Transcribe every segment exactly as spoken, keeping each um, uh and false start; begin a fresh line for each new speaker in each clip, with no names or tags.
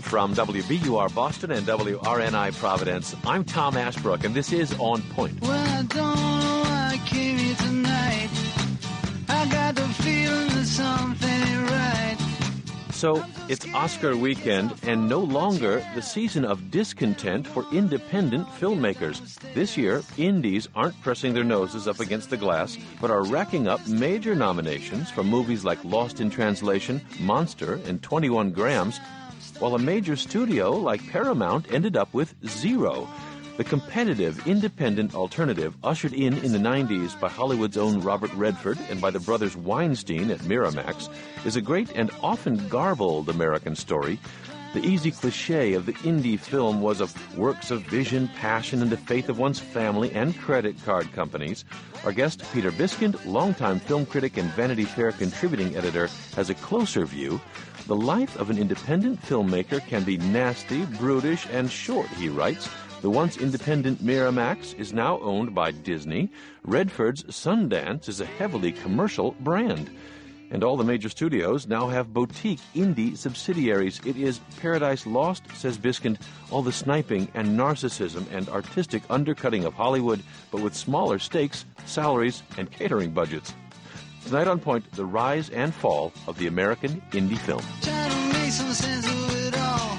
From W B U R Boston and W R N I Providence, I'm Tom Ashbrook, and this is On Point.
Well, I don't know why I came here tonight. I got the feeling that something ain't right.
So, it's Oscar weekend, and no longer the season of discontent for independent filmmakers. This year, indies aren't pressing their noses up against the glass, but are racking up major nominations for movies like Lost in Translation, Monster, and twenty-one grams, while a major studio like Paramount ended up with zero. The competitive, independent alternative, ushered in in the nineties by Hollywood's own Robert Redford and by the brothers Weinstein at Miramax, is a great and often garbled American story. The easy cliche of the indie film was of works of vision, passion, and the faith of one's family and credit card companies. Our guest, Peter Biskind, longtime film critic and Vanity Fair contributing editor, has a closer view. The life of an independent filmmaker can be nasty, brutish, and short, he writes. The once independent Miramax is now owned by Disney. Redford's Sundance is a heavily commercial brand. And all the major studios now have boutique indie subsidiaries. It is Paradise Lost, says Biskind, all the sniping and narcissism and artistic undercutting of Hollywood, but with smaller stakes, salaries, and catering budgets. Tonight on Point, the rise and fall of the American indie film.
Trying to make some sense of it all,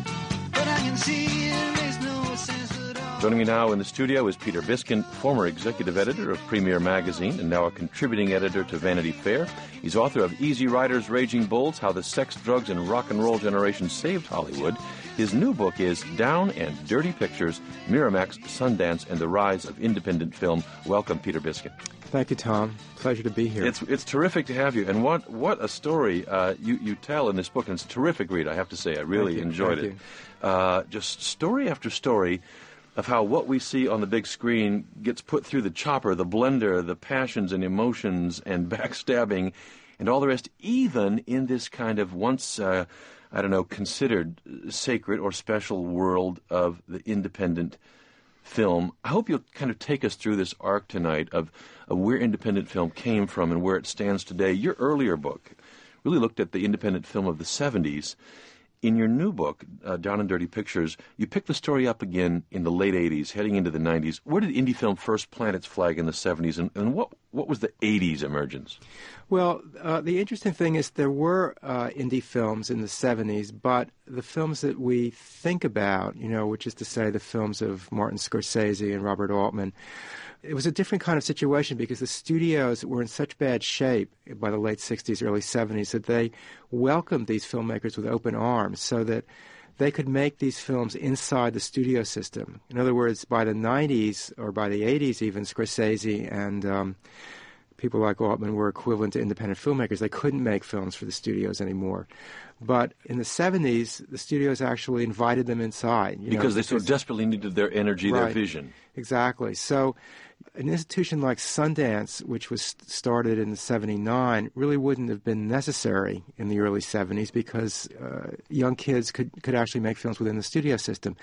but I can see it makes no sense at all.
Joining me now in the studio is Peter Biskind, former executive editor of Premiere Magazine and now a contributing editor to Vanity Fair. He's author of Easy Riders, Raging Bulls, How the Sex, Drugs, and Rock and Roll Generation Saved Hollywood. His new book is Down and Dirty Pictures, Miramax, Sundance, and the Rise of Independent Film. Welcome, Peter Biskind.
Thank you, Tom. Pleasure to be here.
It's it's terrific to have you. And what what a story uh, you, you tell in this book. And it's a terrific read, I have to say. I really
Thank you.
enjoyed
Thank
it. Uh, just story after story of how what we see on the big screen gets put through the chopper, the blender, the passions and emotions and backstabbing and all the rest, even in this kind of once, uh, I don't know, considered sacred or special world of the independent film. I hope you'll kind of take us through this arc tonight of, of where independent film came from and where it stands today. Your earlier book really looked at the independent film of the seventies. In your new book, uh, Down and Dirty Pictures, you picked the story up again in the late eighties, heading into the nineties. Where did indie film first plant its flag in the seventies, and, and what, what was the eighties emergence?
Well, uh, the interesting thing is there were uh, indie films in the seventies, but the films that we think about, you know, which is to say the films of Martin Scorsese and Robert Altman, it was a different kind of situation because the studios were in such bad shape by the late sixties, early seventies that they welcomed these filmmakers with open arms so that they could make these films inside the studio system. In other words, by the nineties or by the eighties even, Scorsese and um, people like Altman were equivalent to independent filmmakers. They couldn't make films for the studios anymore. But in the seventies, the studios actually invited them inside. You
because
know,
they so desperately needed their energy,
right,
their vision.
Exactly. So an institution like Sundance, which was started in seventy-nine, really wouldn't have been necessary in the early seventies because uh, young kids could, could actually make films within the studio system.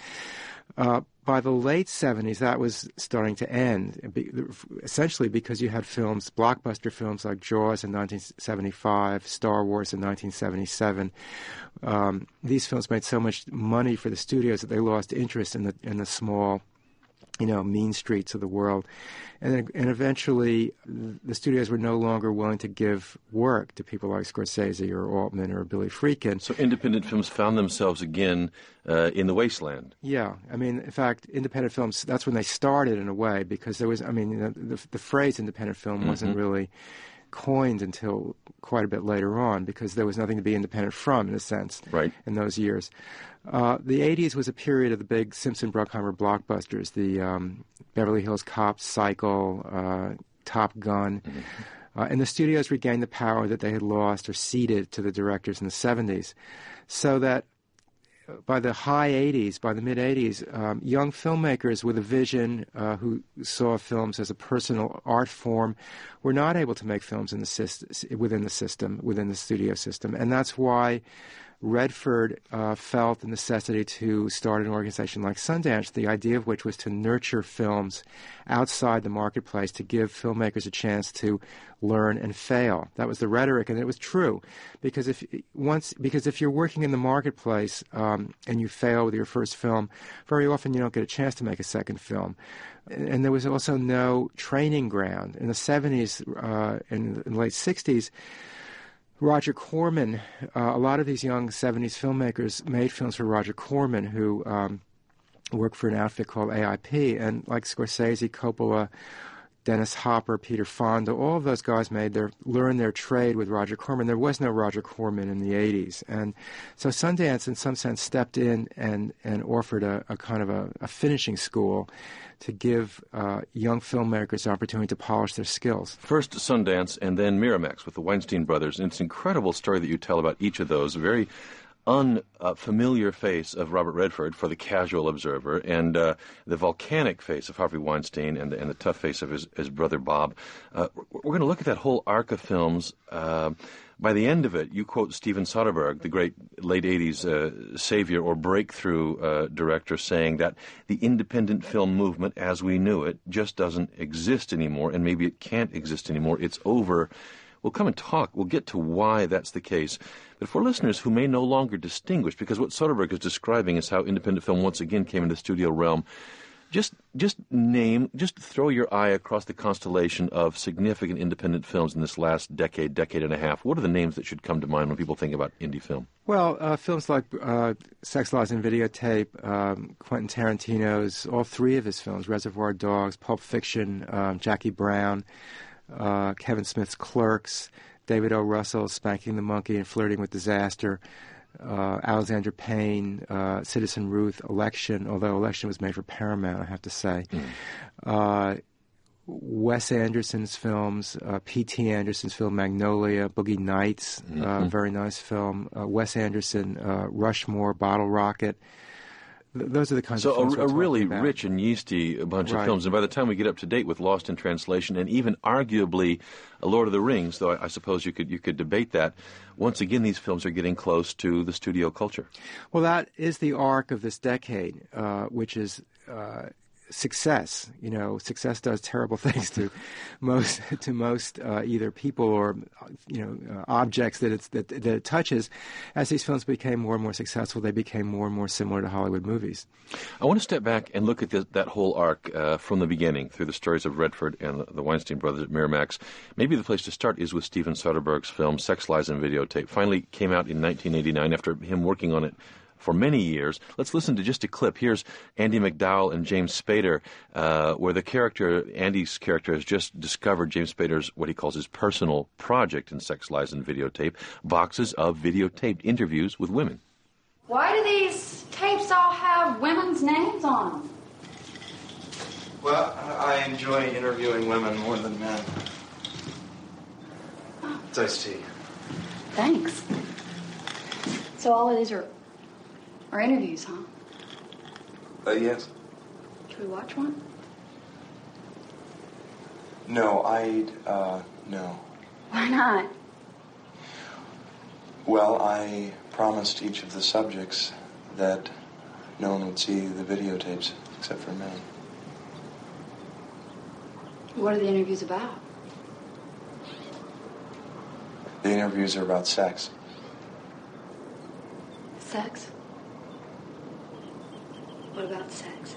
Uh, by the late seventies, that was starting to end, essentially because you had films, blockbuster films like Jaws in nineteen seventy-five, Star Wars in nineteen seventy-seven. Um, these films made so much money for the studios that they lost interest in the in the small, you know, mean streets of the world. And, and eventually the studios were no longer willing to give work to people like Scorsese or Altman or Billy Friedkin.
So independent films found themselves again uh, in the wasteland.
Yeah. I mean, in fact, independent films, that's when they started in a way because there was, I mean, you know, the, the phrase independent film
Mm-hmm.
wasn't really coined until quite a bit later on because there was nothing to be independent from, in a sense,
right,
in those years. Uh, the eighties was a period of the big Simpson-Bruckheimer blockbusters, the um, Beverly Hills Cop, Cycle, uh, Top Gun. Mm-hmm. Uh, and the studios regained the power that they had lost or ceded to the directors in the seventies. So that by the high eighties, by the mid-eighties, um, young filmmakers with a vision uh, who saw films as a personal art form were not able to make films in the syst- within the system, within the studio system. And that's why Redford uh, felt the necessity to start an organization like Sundance, the idea of which was to nurture films outside the marketplace, to give filmmakers a chance to learn and fail. That was the rhetoric, and it was true, because if once because if you're working in the marketplace um, and you fail with your first film, very often you don't get a chance to make a second film. And there was also no training ground. In the seventies uh, and in the late sixties, Roger Corman, uh, a lot of these young seventies filmmakers made films for Roger Corman, who um, worked for an outfit called A I P. And like Scorsese, Coppola, Dennis Hopper, Peter Fonda, all of those guys made their learned their trade with Roger Corman. There was no Roger Corman in the eighties. And so Sundance, in some sense, stepped in and, and offered a, a kind of a, a finishing school to give uh, young filmmakers the opportunity to polish their skills.
First Sundance and then Miramax with the Weinstein brothers. And it's an incredible story that you tell about each of those. A very unfamiliar face of Robert Redford for the casual observer, and uh, the volcanic face of Harvey Weinstein, and, and the tough face of his, his brother Bob. Uh, we're going to look at that whole arc of films. Uh, by the end of it, you quote Steven Soderbergh, the great late eighties uh, savior or breakthrough uh, director, saying that the independent film movement as we knew it just doesn't exist anymore, and maybe it can't exist anymore. It's over. We'll come and talk. We'll get to why that's the case. But for listeners who may no longer distinguish, because what Soderbergh is describing is how independent film once again came into the studio realm, just just name, just throw your eye across the constellation of significant independent films in this last decade, decade and a half. What are the names that should come to mind when people think about indie film?
Well, uh, films like uh, Sex, Lies, and Videotape, um, Quentin Tarantino's, all three of his films, Reservoir Dogs, Pulp Fiction, um, Jackie Brown, Uh, Kevin Smith's Clerks, David O. Russell's Spanking the Monkey and Flirting with Disaster, uh, Alexander Payne, uh, Citizen Ruth, Election, although Election was made for Paramount, I have to say. Mm. Uh, Wes Anderson's films, uh, P T Anderson's film Magnolia, Boogie Nights, mm-hmm. uh, very nice film. Uh, Wes Anderson, uh, Rushmore, Bottle Rocket. Those are the kinds
so
of films
So a, a really
about.
rich and yeasty bunch
right.
of films. And by the time we get up to date with Lost in Translation and even arguably A Lord of the Rings, though I, I suppose you could you could debate that, once again these films are getting close to the studio culture.
Well, that is the arc of this decade, uh, which is uh, success. You know, success does terrible things to most to most uh, either people or you know uh, objects that it's that, that it touches. As these films became more and more successful, they became more and more similar to Hollywood movies.
I want to step back and look at this, that whole arc uh, from the beginning through the stories of Redford and the, the Weinstein brothers at Miramax. Maybe the place to start is with Steven Soderbergh's film Sex, Lies, and Videotape. Finally came out in nineteen eighty-nine after him working on it for many years. Let's listen to just a clip. Here's Andie MacDowell and James Spader, uh, where the character, Andy's character, has just discovered James Spader's, what he calls his personal project in Sex, Lies, and Videotape, boxes of videotaped interviews with women.
Why do these tapes all have women's names on them?
Well, I enjoy interviewing women more than men.
Oh.
It's iced tea.
Thanks. So all of these are are interviews, huh?
Uh, yes.
Should we watch one?
No, I'd, uh, no.
Why not?
Well, I promised each of the subjects that no one would see the videotapes except for me.
What are the interviews about?
The interviews are about sex.
Sex? What about sex?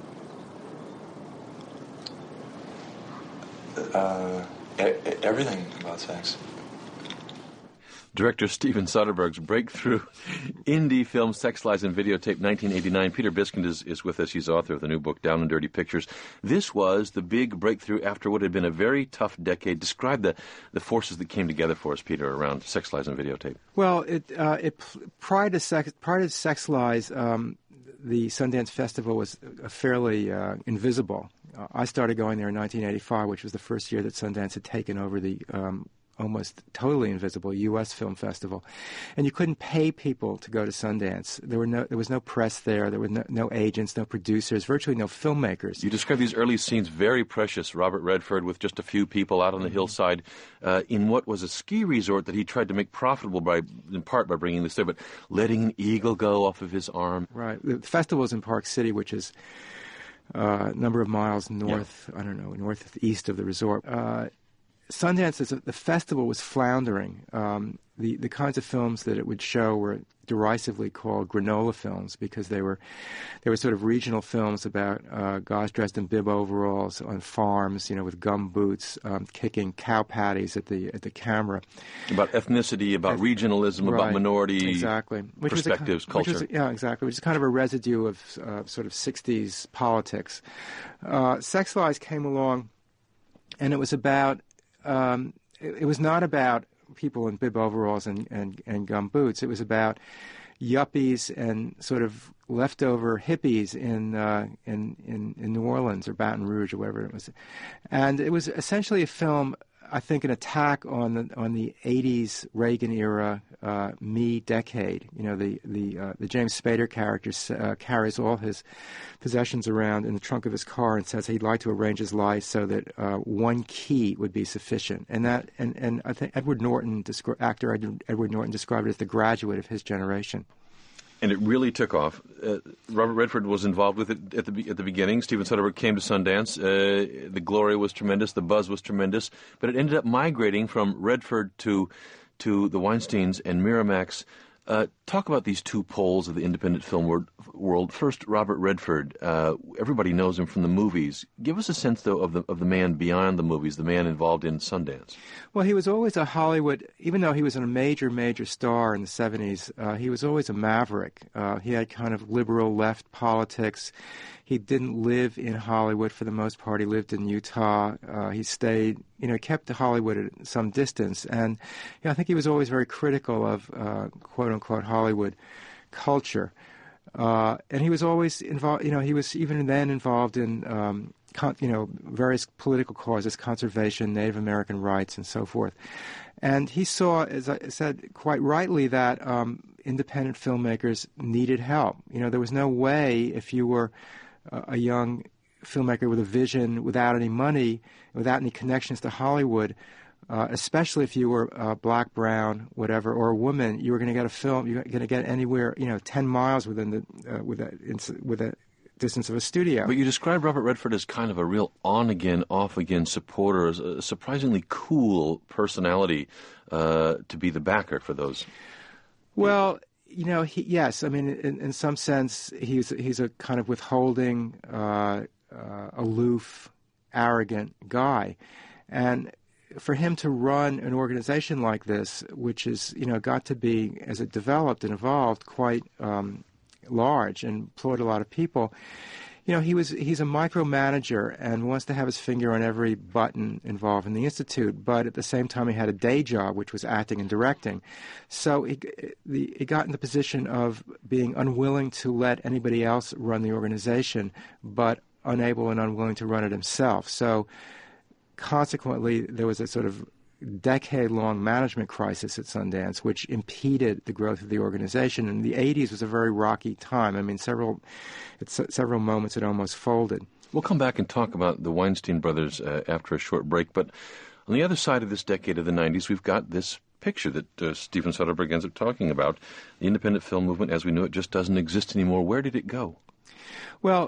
Uh, e- everything about sex.
Director Steven Soderbergh's breakthrough indie film Sex, Lies, and Videotape, nineteen eighty-nine. Peter Biskind is, is with us. He's author of the new book, Down and Dirty Pictures. This was the big breakthrough after what had been a very tough decade. Describe the, the forces that came together for us, Peter, around Sex, Lies, and Videotape.
Well, it, uh, it prior to Sex, prior to Sex Lies, um, the Sundance Festival was fairly uh, invisible. Uh, I started going there in nineteen eighty-five, which was the first year that Sundance had taken over the um, almost totally invisible U S film festival, and you couldn't pay people to go to Sundance. There were no, there was no press there. There were no, no agents, no producers, virtually no filmmakers.
You describe these early scenes very precious. Robert Redford with just a few people out on the hillside uh, in what was a ski resort that he tried to make profitable by, in part, by bringing this there, but letting an eagle go off of his arm.
Right. The festival is in Park City, which is uh, a number of miles north. Yeah. I don't know, northeast of the resort. Uh, Sundance, is a, the festival was floundering. Um, the, the kinds of films that it would show were derisively called granola films because they were they were sort of regional films about uh, guys dressed in bib overalls on farms, you know, with gum boots, um, kicking cow patties at the at the camera.
About ethnicity, about Eth- regionalism,
right.
about minority
exactly. which
perspectives,
was a,
culture.
Which was, yeah, exactly. Which is kind of a residue of uh, sort of sixties politics. Uh, Sex Lies came along, and it was about. Um, it, it was not about people in bib overalls and, and, and gum boots. It was about yuppies and sort of leftover hippies in, uh, in in in New Orleans or Baton Rouge or wherever it was, and it was essentially a film. I think an attack on the on the eighties Reagan era uh, me decade. You know, the the uh, the James Spader character uh, carries all his possessions around in the trunk of his car and says he'd like to arrange his life so that uh, one key would be sufficient. And that and, and I think Edward Norton, descri- actor Edward Norton, described it as the graduate of his generation.
And it really took off. Uh, Robert Redford was involved with it at the at the beginning. Steven Soderbergh came to Sundance. Uh, the glory was tremendous. The buzz was tremendous. But it ended up migrating from Redford to to the Weinsteins and Miramax. Uh, talk about these two poles of the independent film wor- world. First, Robert Redford. Uh, everybody knows him from the movies. Give us a sense, though, of the of the man beyond the movies, the man involved in Sundance.
Well, he was always a Hollywood, even though he was a major, major star in the seventies, uh, he was always a maverick. Uh, he had kind of liberal left politics. He didn't live in Hollywood for the most part. He lived in Utah. Uh, he stayed, you know, kept Hollywood at some distance. And you know, I think he was always very critical of uh, quote-unquote Hollywood culture. Uh, and he was always involved, you know, he was even then involved in, um, con- you know, various political causes, conservation, Native American rights, and so forth. And he saw, as I said quite rightly, that um, independent filmmakers needed help. You know, there was no way if you were a young filmmaker with a vision, without any money, without any connections to Hollywood, uh, especially if you were uh, black, brown, whatever, or a woman, you were going to get a film. You're going to get anywhere, you know, ten miles within the uh, with a with a distance of a studio.
But you describe Robert Redford as kind of a real on-again, off-again supporter, as a surprisingly cool personality uh, to be the backer for those.
Well. You know, he, yes. I mean, in, in some sense, he's he's a kind of withholding, uh, uh, aloof, arrogant guy, and for him to run an organization like this, which is, you know, got to be, as it developed and evolved, quite um, large and employed a lot of people. You know, he was he's a micromanager and wants to have his finger on every button involved in the Institute, but at the same time he had a day job, which was acting and directing. So he, the, he got in the position of being unwilling to let anybody else run the organization, but unable and unwilling to run it himself. So consequently, there was a sort of decade-long management crisis at Sundance, which impeded the growth of the organization. And the eighties was a very rocky time. I mean, several at several moments it almost folded.
We'll come back and talk about the Weinstein brothers uh, after a short break. But on the other side of this decade of the nineties, we've got this picture that uh, Steven Soderbergh ends up talking about. The independent film movement, as we knew it, just doesn't exist anymore. Where did it go?
Well,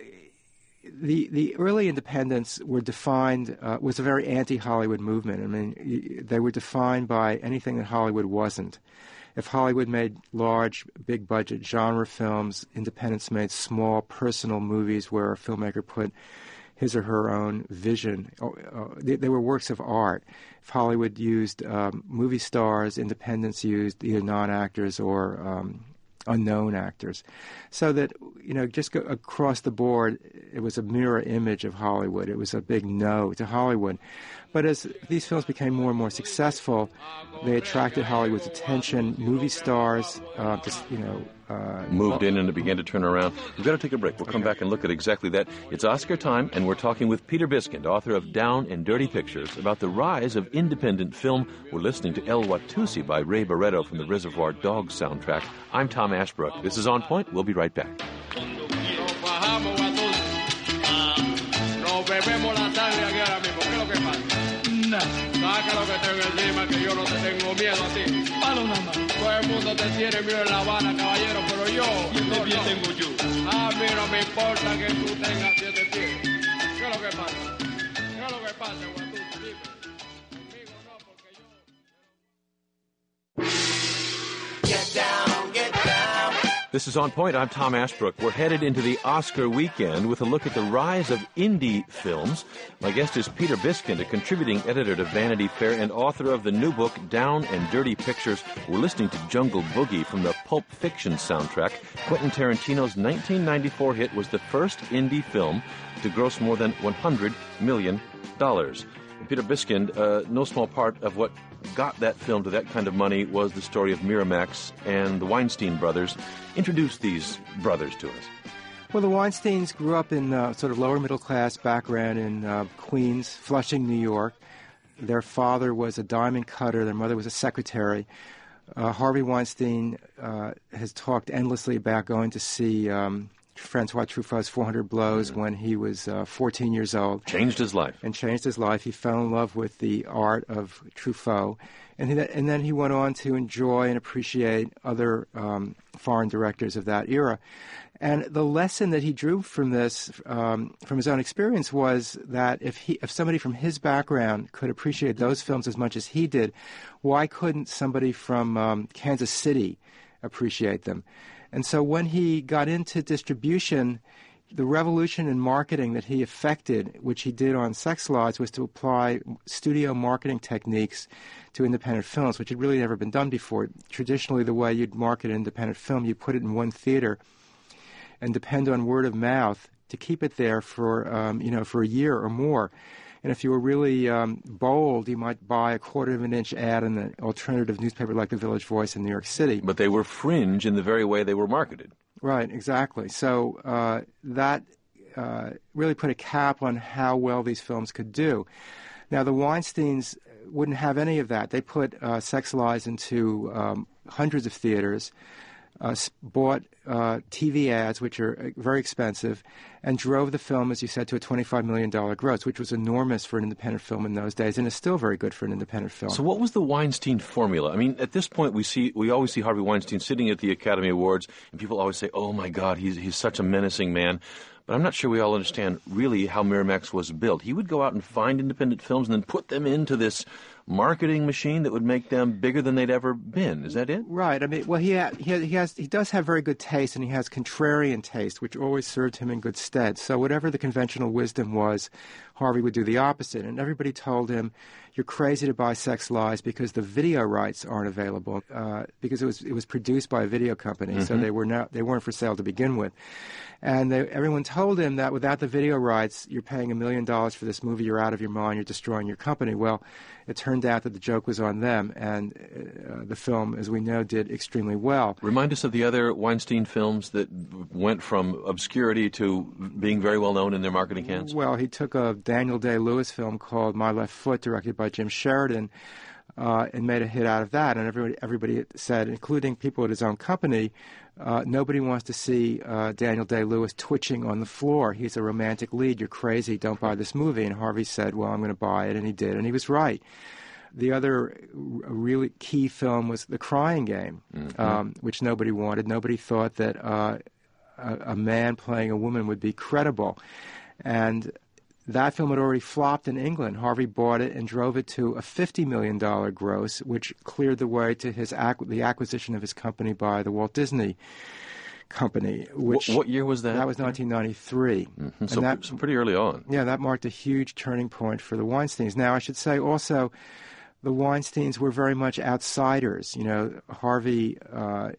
The the early independents were defined, uh, was a very anti-Hollywood movement. I mean, they were defined by anything that Hollywood wasn't. If Hollywood made large, big-budget genre films, independents made small, personal movies where a filmmaker put his or her own vision. Uh, they, they were works of art. If Hollywood used um, movie stars, independents used either non-actors or um, unknown actors. So that, you know, just go across the board, it was a mirror image of Hollywood. It was a big no to Hollywood. But as these films became more and more successful, they attracted Hollywood's attention. Movie stars, uh, just, you know, uh,
moved in and it began to turn around. We've got to take a break. We'll come back and look at exactly that. It's Oscar time, and we're talking with Peter Biskind, author of Down and Dirty Pictures, about the rise of independent film. We're listening to El Watusi by Ray Barretto from the Reservoir Dogs soundtrack. I'm Tom Ashbrook. This is On Point. We'll be right back.
Saca lo que tengo encima, que yo no te tengo miedo a ti. Palo nada más. Todo el mundo te tiene miedo en La Habana, caballero, pero yo... ¿Qué pie tengo yo? A mí no me importa que tú tengas siete pies. ¿Qué es lo que pasa? ¿Qué es lo que pasa, Guatusi? Dime. Conmigo no, porque yo...
Get down, get down.
This is On Point. I'm Tom Ashbrook. We're headed into the Oscar weekend with a look at the rise of indie films. My guest is Peter Biskind, a contributing editor to Vanity Fair and author of the new book, Down and Dirty Pictures. We're listening to Jungle Boogie from the Pulp Fiction soundtrack. Quentin Tarantino's nineteen ninety-four hit was the first indie film to gross more than one hundred million dollars. Peter Biskind, uh, no small part of what got that film to that kind of money was the story of Miramax and the Weinstein brothers. Introduce these brothers to us.
Well, the Weinsteins grew up in uh, sort of lower middle class background in uh, Queens, Flushing, New York. Their father was a diamond cutter. Their mother was a secretary. Uh, Harvey Weinstein uh, has talked endlessly about going to see um, Francois Truffaut's four hundred blows mm-hmm. when he was uh, fourteen years old.
Changed his life.
And changed his life. He fell in love with the art of Truffaut. And, he, and then he went on to enjoy and appreciate other um, foreign directors of that era. And the lesson that he drew from this, um, from his own experience, was that if he, if somebody from his background could appreciate those films as much as he did, why couldn't somebody from um, Kansas City appreciate them? And so when he got into distribution, the revolution in marketing that he effected, which he did on Sex Lies, was to apply studio marketing techniques to independent films, which had really never been done before. Traditionally, the way you'd market an independent film, you put it in one theater and depend on word of mouth to keep it there for, um, you know, for a year or more. And if you were really um, bold, you might buy a quarter of an inch ad in an alternative newspaper like the Village Voice in New York City.
But they were fringe in the very way they were marketed.
Right, exactly. So uh, that uh, really put a cap on how well these films could do. Now, the Weinsteins wouldn't have any of that. They put uh, Sex Lies into um, hundreds of theaters, uh, bought uh, T V ads, which are very expensive, and drove the film, as you said, to a twenty-five million dollars gross, which was enormous for an independent film in those days, and is still very good for an independent film.
So what was the Weinstein formula? I mean, at this point, we see we always see Harvey Weinstein sitting at the Academy Awards, and people always say, oh, my God, he's he's such a menacing man. But I'm not sure we all understand really how Miramax was built. He would go out and find independent films and then put them into this marketing machine that would make them bigger than they'd ever been. Is that it?
Right. I mean, well, he ha- he, ha- he has he does have very good taste, and he has contrarian taste, which always served him in good stead. So whatever the conventional wisdom was, Harvey would do the opposite. And everybody told him, "You're crazy to buy Sex Lies because the video rights aren't available uh, because it was it was produced by a video company, mm-hmm. so they were not they weren't for sale to begin with." And they, everyone told him that without the video rights, you're paying a million dollars for this movie, you're out of your mind, you're destroying your company. Well, it turned out that the joke was on them, and uh, the film, as we know, did extremely well.
Remind us of the other Weinstein films that went from obscurity to being very well known in their marketing hands.
Well, he took a Daniel Day-Lewis film called My Left Foot, directed by Jim Sheridan, uh, and made a hit out of that. And everybody, everybody said, including people at his own company, Uh, nobody wants to see uh, Daniel Day-Lewis twitching on the floor. He's a romantic lead. You're crazy. Don't buy this movie. And Harvey said, well, I'm going to buy it. And he did. And he was right. The other r- really key film was The Crying Game, mm-hmm. um, which nobody wanted. Nobody thought that uh, a, a man playing a woman would be credible. And that film had already flopped in England. Harvey bought it and drove it to a fifty million dollars gross, which cleared the way to his ac- the acquisition of his company by the Walt Disney Company. Which
what, what year was that?
That was nineteen ninety-three.
Mm-hmm. So, that, so pretty early on.
Yeah, that marked a huge turning point for the Weinsteins. Now, I should say also, the Weinsteins were very much outsiders. You know, Harvey... Uh,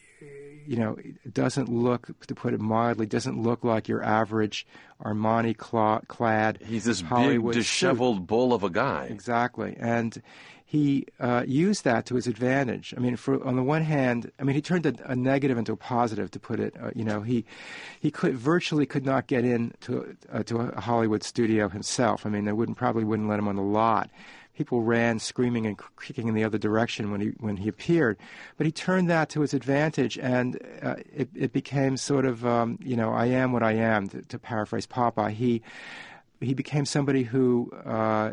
you know, doesn't look, to put it mildly, doesn't look like your average Armani-clad
He's this
Hollywood
big, disheveled
suit.
bull of a guy.
Exactly. And he uh, used that to his advantage. I mean, for on the one hand, I mean, he turned a, a negative into a positive, to put it. Uh, you know, he he could virtually could not get in to uh, to a Hollywood studio himself. I mean, they wouldn't probably wouldn't let him on the lot. People ran screaming and kicking in the other direction when he when he appeared, but he turned that to his advantage, and uh, it, it became sort of um, you know, I am what I am, to, to paraphrase Popeye. He he became somebody who. Uh,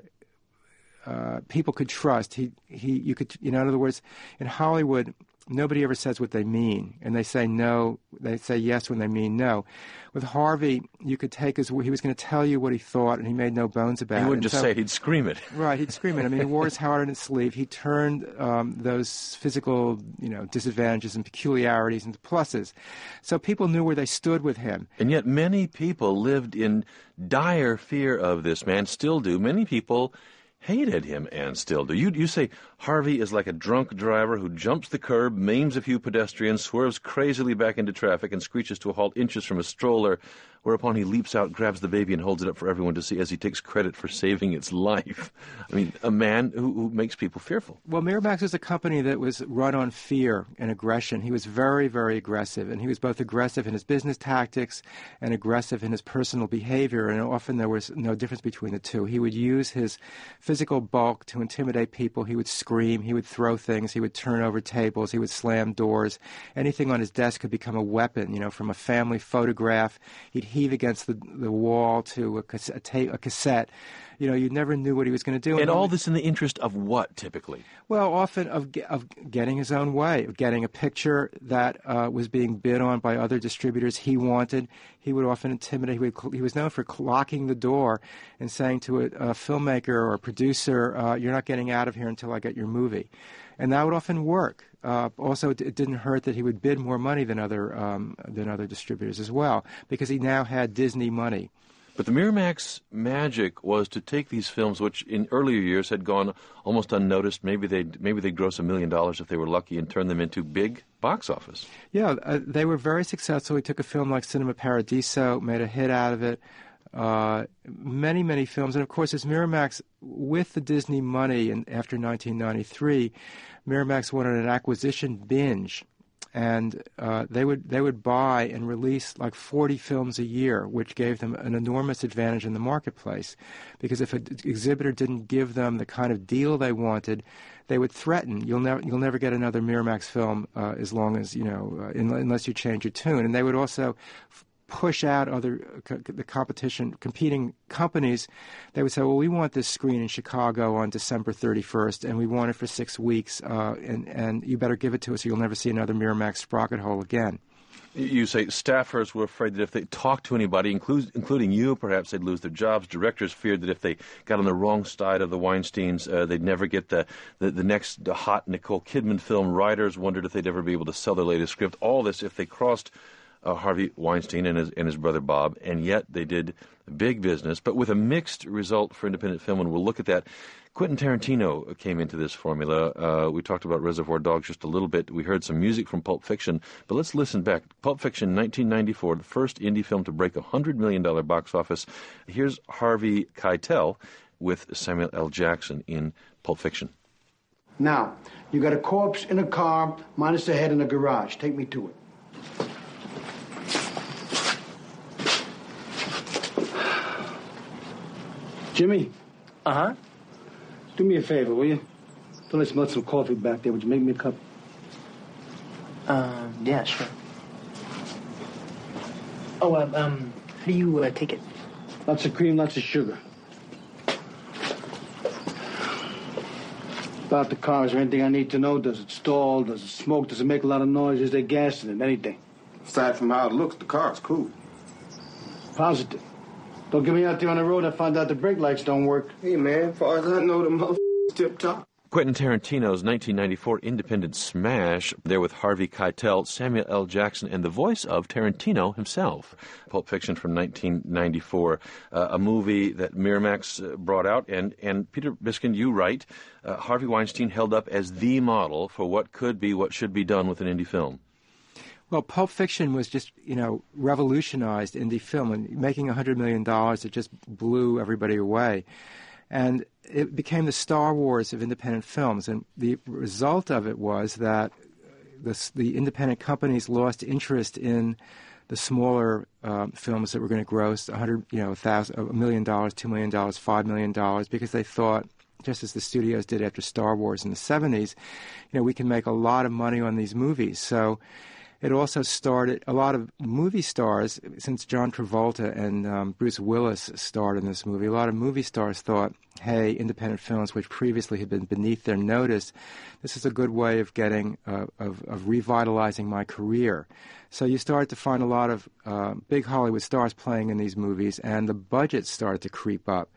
Uh, people could trust. He, he, you could, you know, in other words, in Hollywood, nobody ever says what they mean, and they say no. They say yes when they mean no. With Harvey, you could take his. He was going to tell you what he thought, and he made no bones about it.
He wouldn't
and
just
so,
say it; he'd scream it.
Right, he'd scream it. I mean, he wore his heart on his sleeve. He turned um, those physical, you know, disadvantages and peculiarities into pluses. So people knew where they stood with him.
And yet, many people lived in dire fear of this man. Still do. Many people hated him and still do. You, you say Harvey is like a drunk driver who jumps the curb, maims a few pedestrians, swerves crazily back into traffic, and screeches to a halt inches from a stroller, whereupon he leaps out, grabs the baby, and holds it up for everyone to see as he takes credit for saving its life. I mean, a man who, who makes people fearful.
Well, Miramax was a company that was run on fear and aggression. He was very, very aggressive, and he was both aggressive in his business tactics and aggressive in his personal behavior, and often there was no difference between the two. He would use his physical bulk to intimidate people. He would scream. He would throw things. He would turn over tables. He would slam doors. Anything on his desk could become a weapon, you know, from a family photograph. He'd heave against the, the wall to a, cas- a, tape, a cassette. You know, you never knew what he was going to do.
And,
and
all this in the interest of what, typically?
Well, often of of getting his own way, of getting a picture that uh, was being bid on by other distributors he wanted. He would often intimidate. He, would, he was known for locking the door and saying to a, a filmmaker or a producer, uh, you're not getting out of here until I get your movie. And that would often work. Uh, also, it, it didn't hurt that he would bid more money than other um, than other distributors as well, because he now had Disney money.
But the Miramax magic was to take these films, which in earlier years had gone almost unnoticed. Maybe they'd, maybe they'd gross a million dollars if they were lucky, and turn them into big box office.
Yeah, uh, they were very successful. He took a film like Cinema Paradiso, made a hit out of it. Uh, many, many films. And, of course, as Miramax, with the Disney money and after nineteen ninety-three, Miramax went on an acquisition binge. And uh, they would they would buy and release like forty films a year, which gave them an enormous advantage in the marketplace. Because if an exhibitor didn't give them the kind of deal they wanted, they would threaten, you'll never you'll never get another Miramax film uh, as long as, you know, uh, in, unless you change your tune. And they would also f- push out other co- the competition, competing companies. They would say, well, we want this screen in Chicago on December thirty-first, and we want it for six weeks, uh, and, and you better give it to us or you'll never see another Miramax sprocket hole again.
You say staffers were afraid that if they talked to anybody, include, including you, perhaps they'd lose their jobs. Directors feared that if they got on the wrong side of the Weinsteins, uh, they'd never get the, the, the next the hot Nicole Kidman film. Writers wondered if they'd ever be able to sell their latest script. All this if they crossed Uh, Harvey Weinstein and his, and his brother Bob, and yet they did big business, but with a mixed result for independent film, and we'll look at that. Quentin Tarantino came into this formula. Uh, we talked about Reservoir Dogs just a little bit. We heard some music from Pulp Fiction, but let's listen back. Pulp Fiction, nineteen ninety-four, the first indie film to break a one hundred million dollars box office. Here's Harvey Keitel with Samuel L. Jackson in Pulp Fiction.
Now, you got a corpse in a car, minus the head in a garage. Take me to it. Jimmy?
Uh-huh?
Do me a favor, will you? Don't let smell some coffee back there. Would you make me a cup?
Um, yeah, sure. Oh, uh, um, how do you uh, take it?
Lots of cream, lots of sugar. About the car, is there anything I need to know? Does it stall? Does it smoke? Does it make a lot of noise? Is there gas in it? Anything?
Aside from how it looks, the car's cool.
Positive. Don't get me out there on the road and I find out the brake lights don't work.
Hey, man, as far as I know, the motherfucker's tip-top.
Quentin Tarantino's nineteen ninety-four independent smash, there with Harvey Keitel, Samuel L. Jackson, and the voice of Tarantino himself. Pulp Fiction from nineteen ninety-four, uh, a movie that Miramax uh, brought out. And, and Peter Biskind, you write, uh, Harvey Weinstein held up as the model for what could be, what should be done with an indie film.
Well, Pulp Fiction was just, you know, revolutionized indie film, and making one hundred million dollars, it just blew everybody away. And it became the Star Wars of independent films. And the result of it was that the, the independent companies lost interest in the smaller um, films that were going to gross a hundred, you know, a thousand, a million dollars, two million dollars, five million dollars, because they thought, just as the studios did after Star Wars in the seventies, you know, we can make a lot of money on these movies. So it also started a lot of movie stars, since John Travolta and um, Bruce Willis starred in this movie. A lot of movie stars thought, hey, independent films, which previously had been beneath their notice, this is a good way of getting, uh, of, of revitalizing my career. So you started to find a lot of uh, big Hollywood stars playing in these movies, and the budget started to creep up.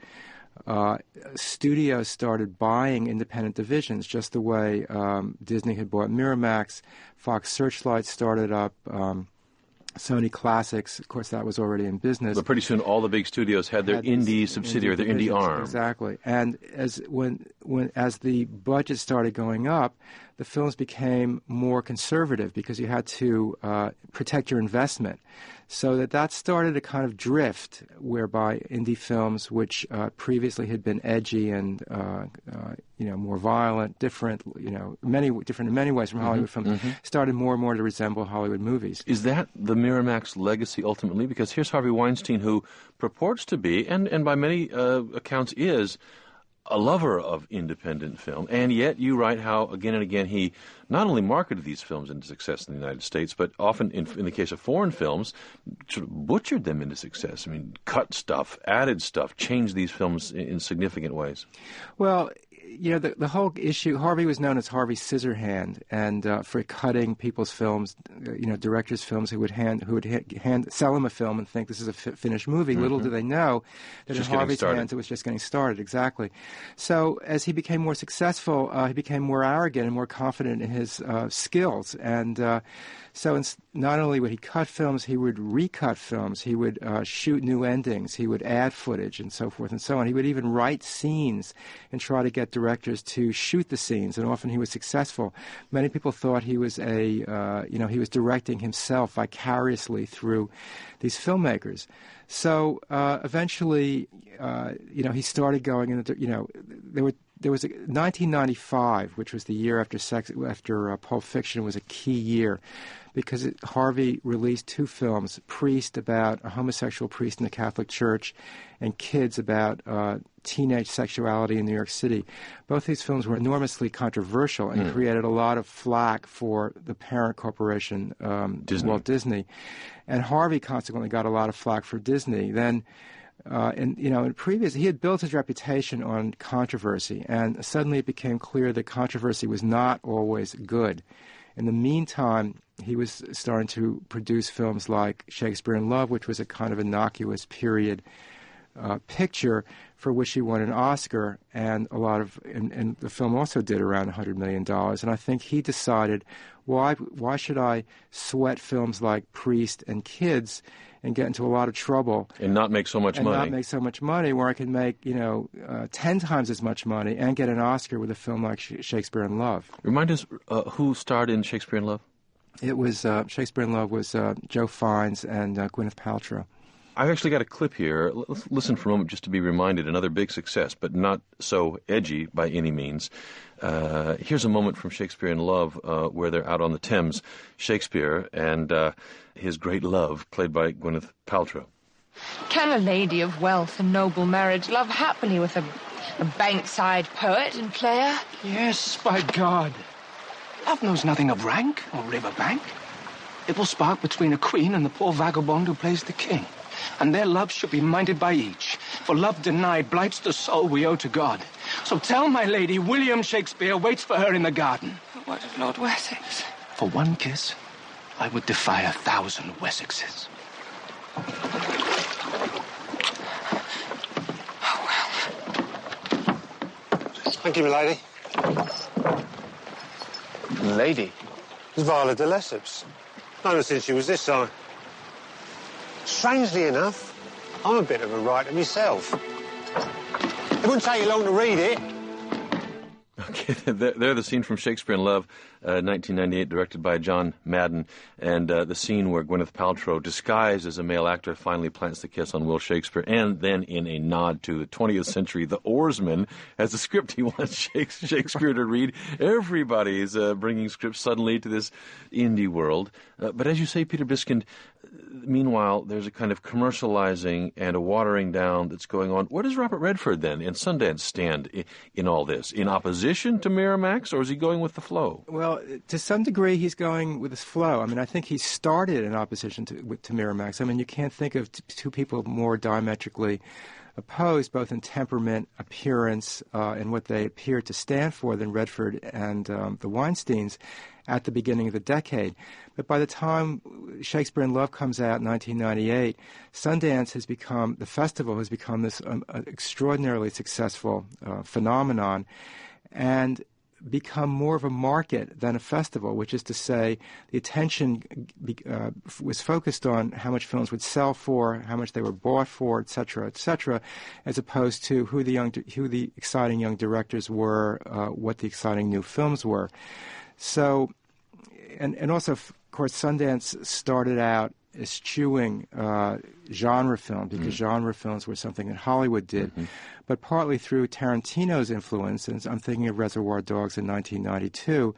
Uh, studios started buying independent divisions, just the way um, Disney had bought Miramax. Fox Searchlight started up. Um, Sony Classics, of course, that was already in business.
But pretty soon, all the big studios had their
had
indie subsidiary,
indie
their indie arm.
Exactly. And as when when as the budget started going up, the films became more conservative because you had to uh, protect your investment. So that that started a kind of drift whereby indie films, which uh, previously had been edgy and uh, uh, you know more violent, different, you know, many different in many ways from Hollywood
mm-hmm,
films,
mm-hmm.
started more and more to resemble Hollywood movies.
Is that the Miramax legacy ultimately? Because here's Harvey Weinstein, who purports to be, and, and by many uh, accounts is, a lover of independent film, and yet you write how, again and again, he not only marketed these films into success in the United States, but often, in, in the case of foreign films, sort of butchered them into success. I mean, cut stuff, added stuff, changed these films in, in significant ways.
Well, you know, the, the whole issue, Harvey was known as Harvey Scissorhand, and uh, for cutting people's films, uh, you know, directors' films who would hand who would ha- hand sell them a film and think this is a f- finished movie. Mm-hmm. Little do they know that
just
in Harvey's hands it was just getting started. Exactly. So as he became more successful, uh, he became more arrogant and more confident in his uh, skills, and uh, so in, not only would he cut films, he would recut films. He would uh, shoot new endings. He would add footage and so forth and so on. He would even write scenes and try to get directors to shoot the scenes, and often he was successful. Many people thought he was a, uh, you know, he was directing himself vicariously through these filmmakers. So uh, eventually, uh, you know, he started going in. The, you know, there were there was a, nineteen ninety-five, which was the year after sex, after uh, Pulp Fiction, was a key year because it, Harvey released two films: Priest, about a homosexual priest in the Catholic Church, and Kids, about uh, teenage sexuality in New York City. Both these films were enormously controversial and mm. created a lot of flack for the parent corporation, um,
Disney.
Walt Disney. And Harvey consequently got a lot of flack for Disney. Then, uh, and you know, in previous, he had built his reputation on controversy, and suddenly it became clear that controversy was not always good. In the meantime, he was starting to produce films like Shakespeare in Love, which was a kind of innocuous period uh, picture for which he won an Oscar, and a lot of, and, and the film also did around one hundred million dollars. And I think he decided, why why should I sweat films like Priest and Kids and get into a lot of trouble
and not make so much
and
money,
not make so much money, where I can make, you know, uh, ten times as much money and get an Oscar with a film like Sh- Shakespeare in Love.
Remind us uh, who starred in Shakespeare in Love.
It was uh, Shakespeare in Love was uh, Joe Fiennes and uh, Gwyneth Paltrow.
I've actually got a clip here. Let's listen for a moment just to be reminded. Another big success, but not so edgy by any means. Uh, here's a moment from Shakespeare in Love uh, where they're out on the Thames, Shakespeare and uh, his great love, played by Gwyneth Paltrow.
Can a lady of wealth and noble marriage love happily with a, a bankside poet and player?
Yes, by God. Love knows nothing of rank or riverbank. It will spark between a queen and the poor vagabond who plays the king. And their love should be minded by each. For love denied blights the soul we owe to God. So tell my lady William Shakespeare waits for her in the garden.
What of Lord Wessex?
For one kiss, I would defy a thousand Wessexes.
Oh, well.
Thank you, my lady.
Lady?
It's Viola de Lesseps. Known her since she was this size. Strangely enough, I'm a bit of a writer myself. It wouldn't take you long to read it.
Okay, they're, they're the scene from Shakespeare in Love, uh, nineteen ninety-eight, directed by John Madden, and uh, the scene where Gwyneth Paltrow, disguised as a male actor, finally plants the kiss on Will Shakespeare, and then in a nod to the twentieth century, the oarsman has a script he wants Shakespeare to read. Everybody's uh, bringing scripts suddenly to this indie world. Uh, but as you say, Peter Biskind, meanwhile, there's a kind of commercializing and a watering down that's going on. Where does Robert Redford then in Sundance stand in, in all this? In opposition to Miramax, or is he going with the flow?
Well, to some degree, he's going with his flow. I mean, I think he started in opposition to, with, to Miramax. I mean, you can't think of t- two people more diametrically opposed, both in temperament, appearance, uh, and what they appear to stand for than Redford and um, the Weinsteins at the beginning of the decade. But by the time Shakespeare in Love comes out in nineteen ninety-eight, Sundance has become, the festival has become this um, extraordinarily successful uh, phenomenon and become more of a market than a festival, which is to say the attention uh, was focused on how much films would sell for, how much they were bought for, et cetera, et cetera, as opposed to who the young, who the exciting young directors were, uh, what the exciting new films were. So, and, and also, of course, Sundance started out eschewing uh, genre films because mm. genre films were something that Hollywood did, mm-hmm. but partly through Tarantino's influence, and I'm thinking of Reservoir Dogs in nineteen ninety-two,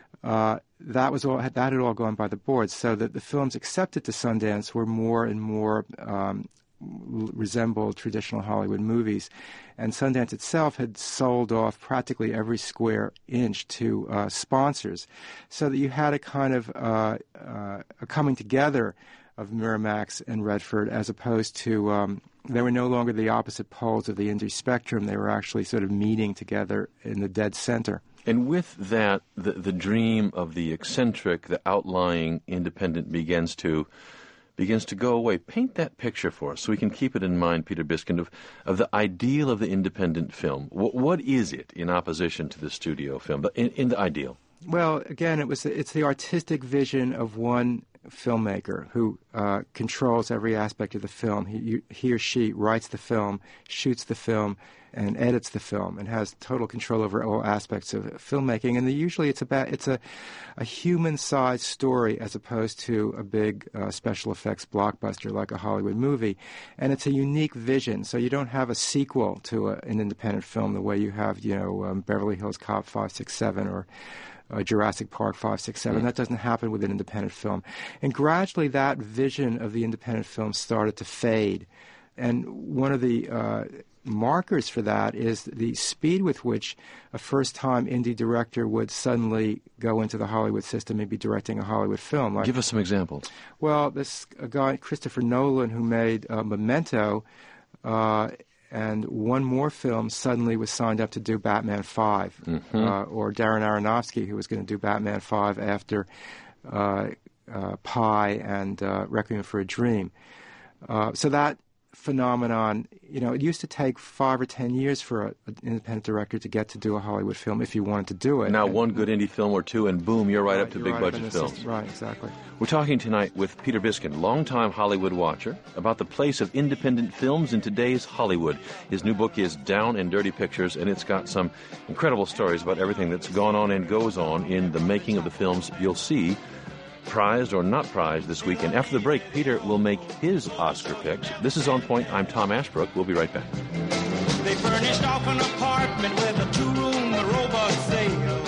uh, that was all that had all gone by the boards, so that the films accepted to Sundance were more and more um, resembled traditional Hollywood movies, and Sundance itself had sold off practically every square inch to uh, sponsors, so that you had a kind of uh, uh, a coming together of Miramax and Redford, as opposed to um, they were no longer the opposite poles of the indie spectrum. They were actually sort of meeting together in the dead center.
And with that, the, the dream of the eccentric, the outlying independent begins to begins to go away. Paint that picture for us so we can keep it in mind, Peter Biskind, of, of the ideal of the independent film. What, what is it in opposition to the studio film, in, in the ideal?
Well, again, it was it's the artistic vision of one filmmaker who uh, controls every aspect of the film. He, he or she writes the film, shoots the film, and edits the film, and has total control over all aspects of filmmaking. And the, usually, it's about it's a a human-sized story as opposed to a big uh, special effects blockbuster like a Hollywood movie. And it's a unique vision. So you don't have a sequel to a, an independent film the way you have, you know, um, Beverly Hills Cop five six seven or Uh, Jurassic Park five six seven. Mm. That doesn't happen with an independent film. And gradually that vision of the independent film started to fade. And one of the uh, markers for that is the speed with which a first-time indie director would suddenly go into the Hollywood system and be directing a Hollywood film. Like,
give us some examples.
Well, this a guy, Christopher Nolan, who made uh, Memento, uh, and one more film suddenly was signed up to do Batman five, mm-hmm. uh, or Darren Aronofsky, who was going to do Batman five after uh, uh, Pi and uh, Requiem for a Dream. Uh, so that phenomenon, you know, it used to take five or ten years for a, an independent director to get to do a Hollywood film if you wanted to do it.
Now,
and,
one good indie film or two, and boom, you're right, right up to big-budget
right
films.
System. Right, exactly.
We're talking tonight with Peter Biskind, longtime Hollywood watcher, about the place of independent films in today's Hollywood. His new book is Down and Dirty Pictures, and it's got some incredible stories about everything that's gone on and goes on in the making of the films you'll see, prized or not prized this weekend. After the break, Peter will make his Oscar picks. This is On Point. I'm Tom Ashbrook. We'll be right back.
They furnished off an apartment with a two-room robot sale.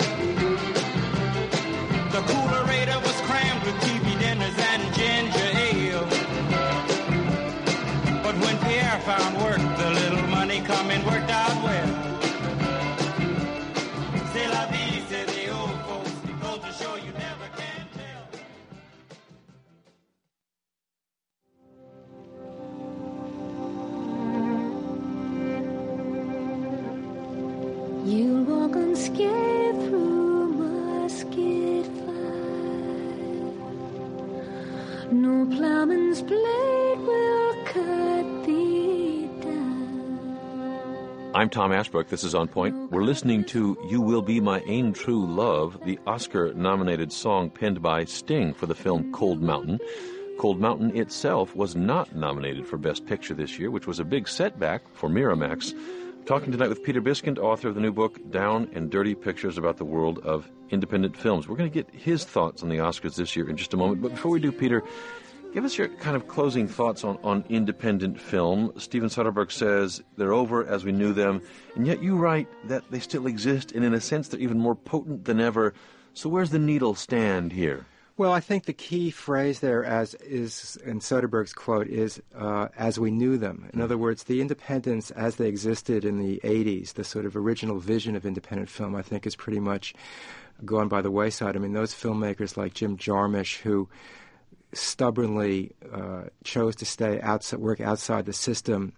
The coolerator was crammed with T V dinners and ginger ale. But when Pierre found work, the little money coming worked out well. C'est la vie, say the old folks. It goes to show you never can tell.
You'll walk unscared through musket fire. No plowman's blade will cut thee down.
I'm Tom Ashbrook. This is On Point. We're listening to You Will Be My Ain True Love, the Oscar-nominated song penned by Sting for the film Cold Mountain. Cold Mountain itself was not nominated for Best Picture this year, which was a big setback for Miramax. Talking tonight with Peter Biskind, author of the new book, Down and Dirty Pictures About the World of Independent Films. We're going to get his thoughts on the Oscars this year in just a moment. But before we do, Peter, give us your kind of closing thoughts on, on independent film. Steven Soderbergh says they're over as we knew them, and yet you write that they still exist, and in a sense they're even more potent than ever. So where's the needle stand here?
Well, I think the key phrase there, as is in Soderbergh's quote, is uh, "as we knew them." In other words, the independents as they existed in the eighties, the sort of original vision of independent film, I think, is pretty much gone by the wayside. I mean, those filmmakers like Jim Jarmusch, who stubbornly uh, chose to stay outside, work outside the system,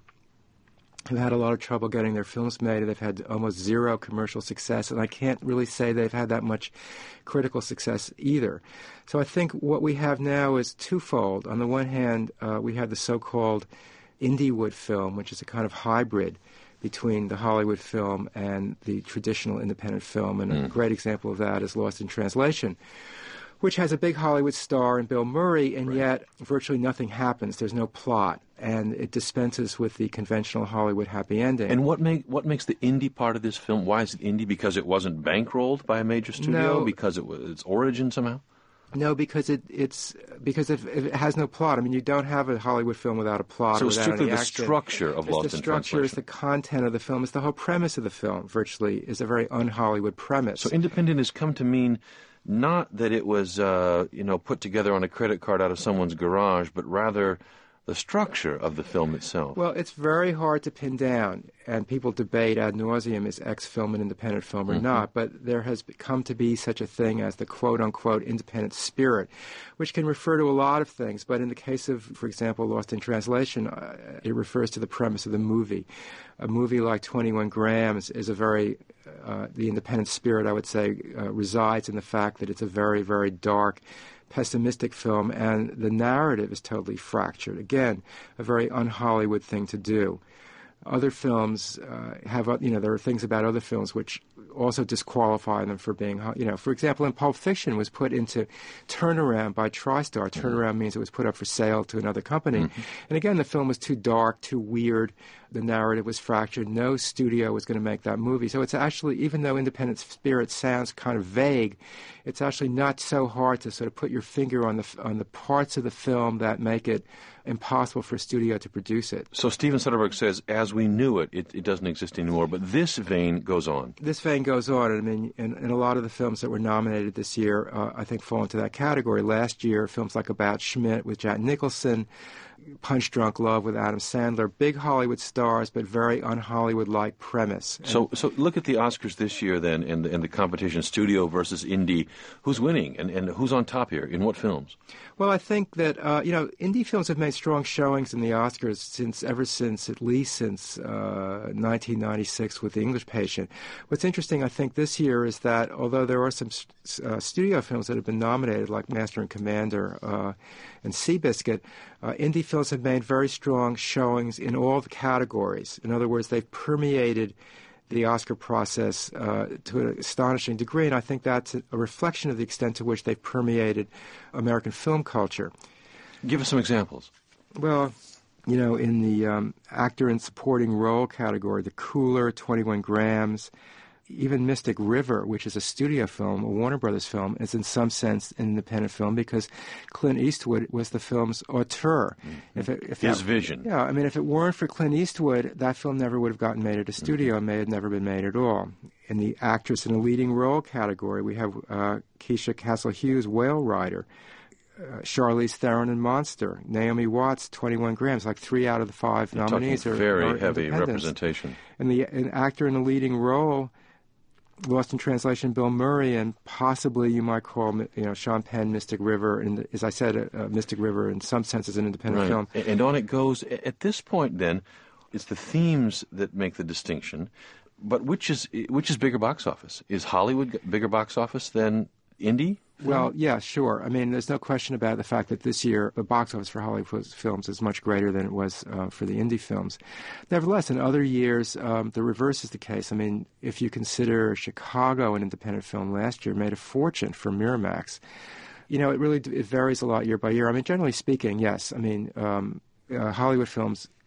have had a lot of trouble getting their films made. They've had almost zero commercial success, and I can't really say they've had that much critical success either. So I think what we have now is twofold. On the one hand, uh, we have the so-called Indiewood film, which is a kind of hybrid between the Hollywood film and the traditional independent film, and mm. a great example of that is Lost in Translation, which has a big Hollywood star in Bill Murray, and right. yet virtually nothing happens. There's no plot, and it dispenses with the conventional Hollywood happy ending.
And what make what makes the indie part of this film? Why is it indie? Because it wasn't bankrolled by a major studio?
No.
Because it was its origin somehow?
No, because it it's because it, it has no plot. I mean, you don't have a Hollywood film without a plot.
So
or
it's
without
strictly
any
the
action.
structure of
it's
Lost
the
in
structure,
Translation.
it's the content of the film. It's the whole premise of the film, virtually, is a very un-Hollywood premise.
So independent has come to mean not that it was, uh, you know, put together on a credit card out of someone's garage, but rather the structure of the film itself.
Well, it's very hard to pin down, and people debate ad nauseum, is X film an independent film or mm-hmm. not, but there has come to be such a thing as the quote-unquote independent spirit, which can refer to a lot of things, but in the case of, for example, Lost in Translation, uh, it refers to the premise of the movie. A movie like twenty-one grams is a very, uh, the independent spirit, I would say, uh, resides in the fact that it's a very, very dark, pessimistic film, and the narrative is totally fractured. Again, a very un-Hollywood thing to do. Other films uh, have, you know, there are things about other films which also disqualify them for being, you know, for example, in Pulp Fiction was put into Turnaround by TriStar. Turnaround mm-hmm. means it was put up for sale to another company. Mm-hmm. And again, the film was too dark, too weird. The narrative was fractured. No studio was going to make that movie. So it's actually, even though independent spirit sounds kind of vague, it's actually not so hard to sort of put your finger on the on the parts of the film that make it impossible for a studio to produce it.
So Steven Soderbergh says, as we knew it, it, it doesn't exist anymore. But this vein goes on.
This vein goes on. I mean, and, and a lot of the films that were nominated this year, uh, I think, fall into that category. Last year, films like About Schmidt with Jack Nicholson, Punch Drunk Love with Adam Sandler, big Hollywood stars, but very un-Hollywood-like premise. And
so so look at the Oscars this year then, and, and the competition, studio versus indie. Who's winning, and, and who's on top here? In what films?
Well, I think that, uh, you know, indie films have made strong showings in the Oscars since, ever since, at least since uh, nineteen ninety-six with The English Patient. What's interesting, I think, this year is that although there are some uh, studio films that have been nominated, like Master and Commander uh, and Seabiscuit, uh, indie films have made very strong showings in all the categories. In other words, they've permeated the Oscar process uh, to an astonishing degree, and I think that's a, a reflection of the extent to which they've permeated American film culture.
Give us some examples.
Well, you know, in the um, actor and supporting role category, The Cooler, twenty-one grams, even Mystic River, which is a studio film, a Warner Brothers film, is in some sense an independent film because Clint Eastwood was the film's auteur.
Mm-hmm.
If it, if
His
that,
vision.
Yeah, I mean, if it weren't for Clint Eastwood, that film never would have gotten made at a studio, mm-hmm. and may have never been made at all. In the actress in a leading role category, we have uh, Keisha Castle-Hughes, Whale Rider, uh, Charlize Theron in Monster, Naomi Watts, twenty-one grams, like three out of the five
You're
nominees are
very
are
heavy representation.
And the an actor in a leading role, Lost in Translation, Bill Murray, and possibly you might call, you know, Sean Penn, Mystic River, and as I said, uh, Mystic River in some sense is an independent
right.
film.
And on it goes. At this point, then, it's the themes that make the distinction. But which is which is bigger box office? Is Hollywood bigger box office than indie?
Well, yeah, sure. I mean, there's no question about the fact that this year the box office for Hollywood films is much greater than it was uh, for the indie films. Nevertheless, in other years, um, the reverse is the case. I mean, if you consider Chicago, an independent film last year, made a fortune for Miramax. You know, it really it varies a lot year by year. I mean, generally speaking, yes. I mean, um, uh, Hollywood films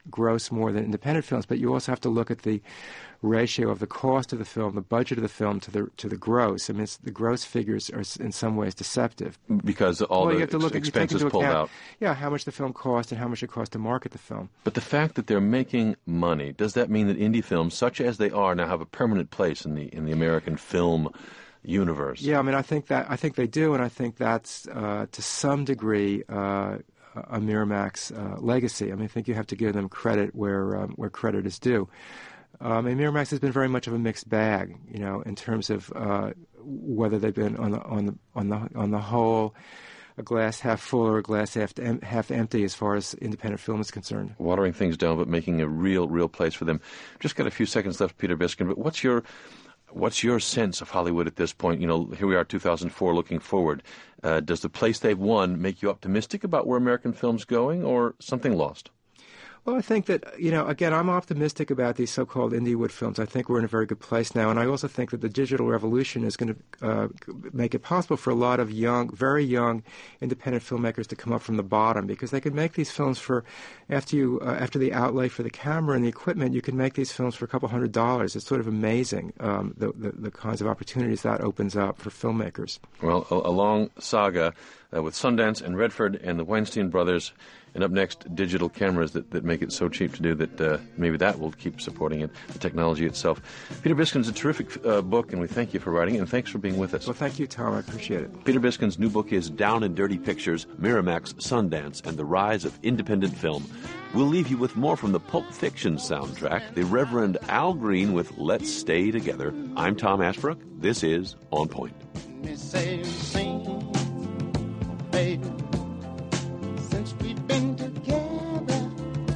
gross more than independent films, but you also have to look at the ratio of the cost of the film, the budget of the film to the to the gross. I mean, it's, the gross figures are in some ways deceptive
because all
well,
the
you have to look
ex-
at, you
expenses
take into
pulled
account,
out.
Yeah, how much the film cost and how much it cost to market the film.
But the fact that they're making money, does that mean that indie films, such as they are, now have a permanent place in the in the American film universe?
Yeah, I mean, I think that I think they do, and I think that's uh, to some degree uh, a Miramax uh, legacy. I mean, I think you have to give them credit where um, where credit is due. Um, and Miramax has been very much of a mixed bag, you know, in terms of uh, whether they've been on the on the on the on the whole a glass half full or a glass half em- half empty as far as independent film is concerned.
Watering things down, but making a real real place for them. Just got a few seconds left, Peter Biskind. But what's your what's your sense of Hollywood at this point? You know, here we are, two thousand four, looking forward. Uh, does the place they've won make you optimistic about where American film's going, or something lost?
Well, I think that, you know, again, I'm optimistic about these so-called Indiewood films. I think we're in a very good place now, and I also think that the digital revolution is going to uh, make it possible for a lot of young, very young independent filmmakers to come up from the bottom, because they can make these films for, after you, uh, after the outlay for the camera and the equipment, you can make these films for a couple hundred dollars. It's sort of amazing, um, the, the, the kinds of opportunities that opens up for filmmakers.
Well, a, a long saga uh, with Sundance and Redford and the Weinstein brothers. And up next, digital cameras that, that make it so cheap to do that uh, maybe that will keep supporting it, the technology itself. Peter Biskind's a terrific uh, book, and we thank you for writing it, and thanks for being with us.
Well, thank you, Tom. I appreciate it.
Peter Biskind's new book is Down and Dirty Pictures, Miramax, Sundance, and the Rise of Independent Film. We'll leave you with more from the Pulp Fiction soundtrack, the Reverend Al Green with Let's Stay Together. I'm Tom Ashbrook. This is On Point.
Say, sing, baby. Been together,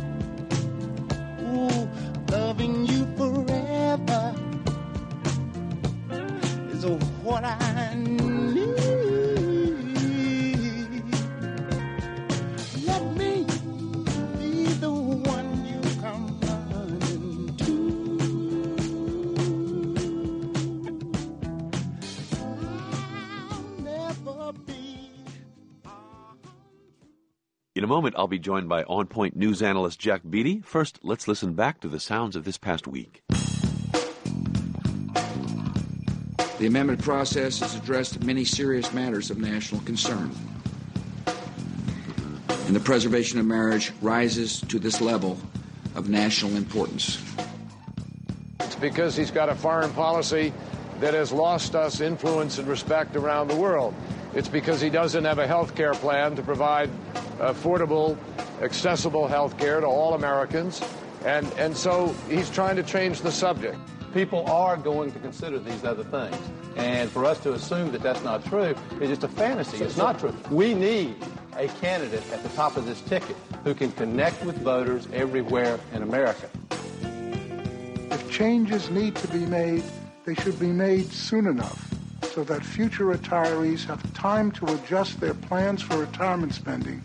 ooh, loving you forever is what I need. Let me be the one you come running to. I'll never be.
In a moment, I'll be joined by On Point news analyst Jack Beatty. First, let's listen back to the sounds of this past week.
The amendment process has addressed many serious matters of national concern, and the preservation of marriage rises to this level of national importance.
It's because he's got a foreign policy that has lost us influence and respect around the world. It's because he doesn't have a health care plan to provide affordable, accessible health care to all Americans. And, and so he's trying to change the subject.
People are going to consider these other things. And for us to assume that that's not true is just a fantasy. It's not true. We need a candidate at the top of this ticket who can connect with voters everywhere in America.
If changes need to be made, they should be made soon enough, so that future retirees have time to adjust their plans for retirement spending.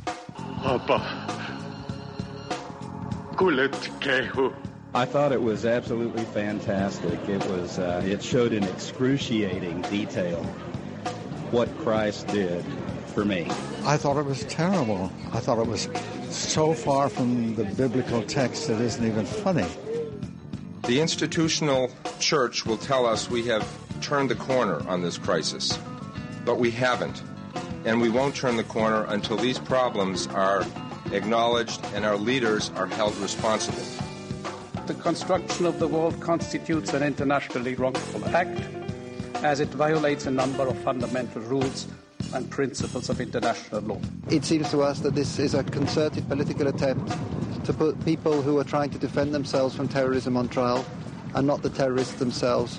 I thought it was absolutely fantastic. It was. Uh, it showed in excruciating detail what Christ did for me.
I thought it was terrible. I thought it was so far from the biblical text it isn't even funny.
The institutional church will tell us we have turned the corner on this crisis, but we haven't, and we won't turn the corner until these problems are acknowledged and our leaders are held responsible.
The construction of the wall constitutes an internationally wrongful act, as it violates a number of fundamental rules and principles of international law.
It seems to us that this is a concerted political attempt to put people who are trying to defend themselves from terrorism on trial, and not the terrorists themselves.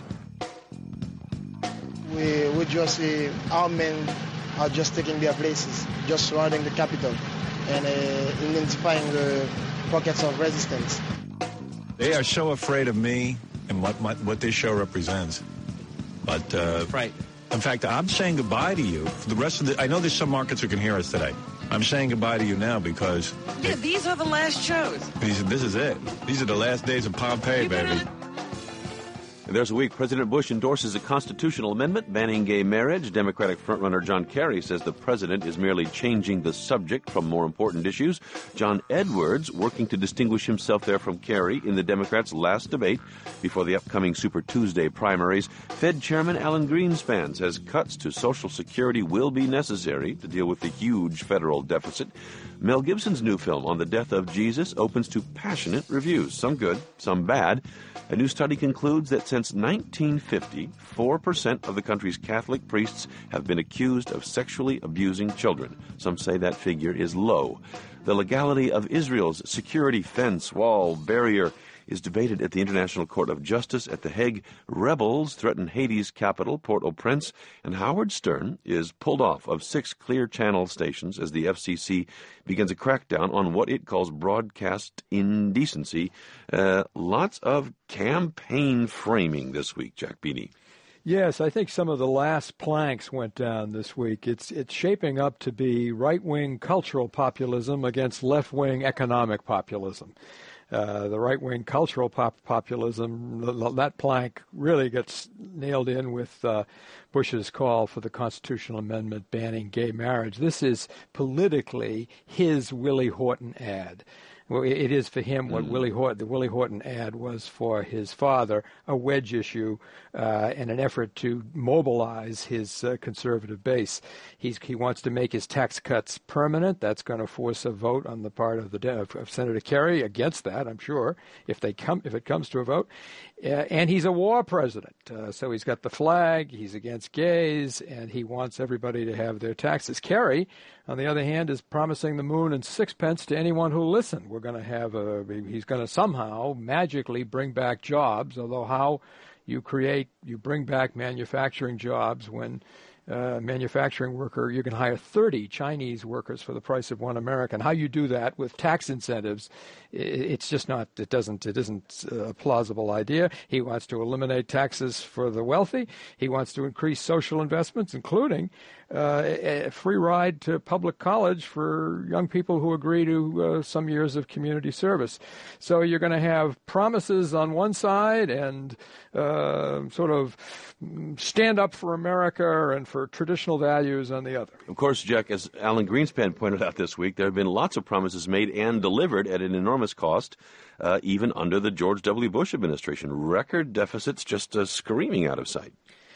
We, we just see our men are just taking their places, just surrounding the capital and uh, identifying the pockets of resistance.
They are so afraid of me and what my, what this show represents. But uh,
right.
In fact, I'm saying goodbye to you for the rest of the. I know there's some markets who can hear us today. I'm saying goodbye to you now because.
Yeah, they, these are the last shows.
These, this is it. These are the last days of Pompeii, baby.
There's a week President Bush endorses a constitutional amendment banning gay marriage. Democratic frontrunner John Kerry says the president is merely changing the subject from more important issues. John Edwards working to distinguish himself there from Kerry in the Democrats' last debate before the upcoming Super Tuesday primaries. Fed Chairman Alan Greenspan says cuts to Social Security will be necessary to deal with the huge federal deficit. Mel Gibson's new film on the death of Jesus opens to passionate reviews, some good, some bad. A new study concludes that since nineteen fifty, four percent of the country's Catholic priests have been accused of sexually abusing children. Some say that figure is low. The legality of Israel's security fence, wall, barrier is debated at the International Court of Justice at The Hague. Rebels threaten Haiti's capital, Port-au-Prince, and Howard Stern is pulled off of six Clear Channel stations as the F C C begins a crackdown on what it calls broadcast indecency. Uh, lots of campaign framing this week, Jack Beatty.
Yes, I think some of the last planks went down this week. It's it's shaping up to be right-wing cultural populism against left-wing economic populism. Uh, the right-wing cultural pop- populism, that plank really gets nailed in with uh, Bush's call for the constitutional amendment banning gay marriage. This is politically his Willie Horton ad. Well, it is for him what mm. Willie Horton, the Willie Horton ad was for his father, a wedge issue uh, and an effort to mobilize his uh, conservative base. He's, he wants to make his tax cuts permanent. That's going to force a vote on the part of the of, of Senator Kerry against that, I'm sure, if they come if it comes to a vote. Uh, and he's a war president, uh, so he's got the flag. He's against gays, and he wants everybody to have their taxes. Kerry, on the other hand, is promising the moon and sixpence to anyone who'll listen. We're going to have a, he's going to somehow magically bring back jobs, although how you create, you bring back manufacturing jobs when uh, manufacturing worker, you can hire thirty Chinese workers for the price of one American. How you do that with tax incentives, it's just not, it doesn't, it isn't a plausible idea. He wants to eliminate taxes for the wealthy. He wants to increase social investments, including uh, a free ride to public college for young people who agree to uh, some years of community service. So you're going to have promises on one side and uh, sort of stand up for America and for traditional values on the other.
Of course, Jack, as Alan Greenspan pointed out this week, there have been lots of promises made and delivered at an enormous cost, uh, even under the George W. Bush administration. Record deficits just uh, screaming out of sight.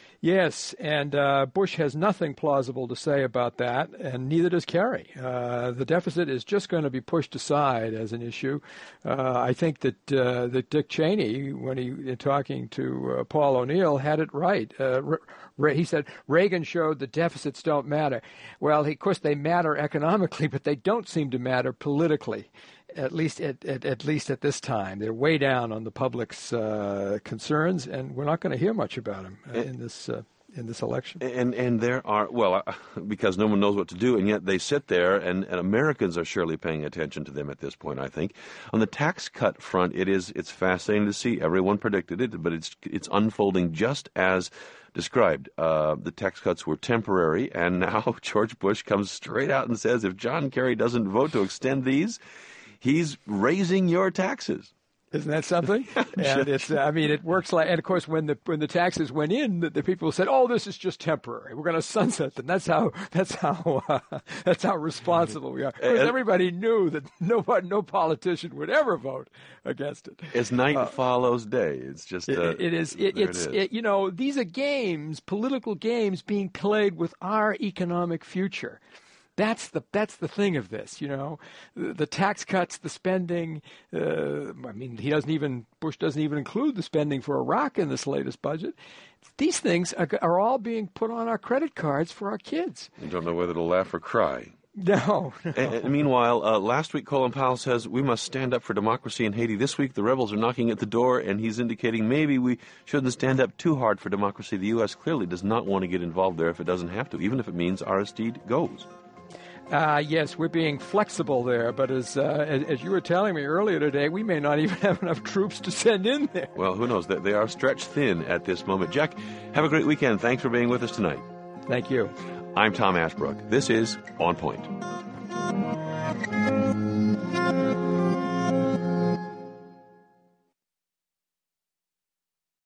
Yes, and uh, Bush has nothing plausible to say about that, and neither does Kerry. Uh, the deficit is just going to be pushed aside as an issue. Uh, I think that uh, that Dick Cheney, when he in talking to uh, Paul O'Neill, had it right. Uh, Re- he said Reagan showed that deficits don't matter. Well, he, of course, they matter economically, but they don't seem to matter politically. At least at, at at least at this time, they're way down on the public's uh, concerns, and we're not going to hear much about them uh, in this uh, in this election.
And and there are well, uh, because no one knows what to do, and yet they sit there, and, and Americans are surely paying attention to them at this point. I think on the tax cut front, it is it's fascinating to see. Everyone predicted it, but it's it's unfolding just as described. Uh, the tax cuts were temporary, and now George Bush comes straight out and says, if John Kerry doesn't vote to extend these, he's raising your taxes.
Isn't that something? And it's, I mean, it works like, and of course, when the when the taxes went in, the, the people said, "Oh, this is just temporary. We're going to sunset them." That's how that's how uh, that's how responsible we are. Because everybody knew that no no politician would ever vote against it.
As night uh, follows day, it's just uh,
it, it is. It, it's
it is.
It, you know, these are games, political games, being played with our economic future. That's the that's the thing of this, you know, the, the tax cuts, the spending. Uh, I mean, he doesn't even Bush doesn't even include the spending for Iraq in this latest budget. These things are, are all being put on our credit cards for our kids.
You don't know whether to laugh or cry.
No. no.
And, and meanwhile, uh, last week Colin Powell says we must stand up for democracy in Haiti. This week the rebels are knocking at the door, and he's indicating maybe we shouldn't stand up too hard for democracy. The U S clearly does not want to get involved there if it doesn't have to, even if it means Aristide goes.
Uh, yes, we're being flexible there, but as, uh, as as you were telling me earlier today, we may not even have enough troops to send in there.
Well, who knows? They are stretched thin at this moment. Jack, have a great weekend. Thanks for being with us tonight.
Thank you.
I'm Tom Ashbrook. This is On Point.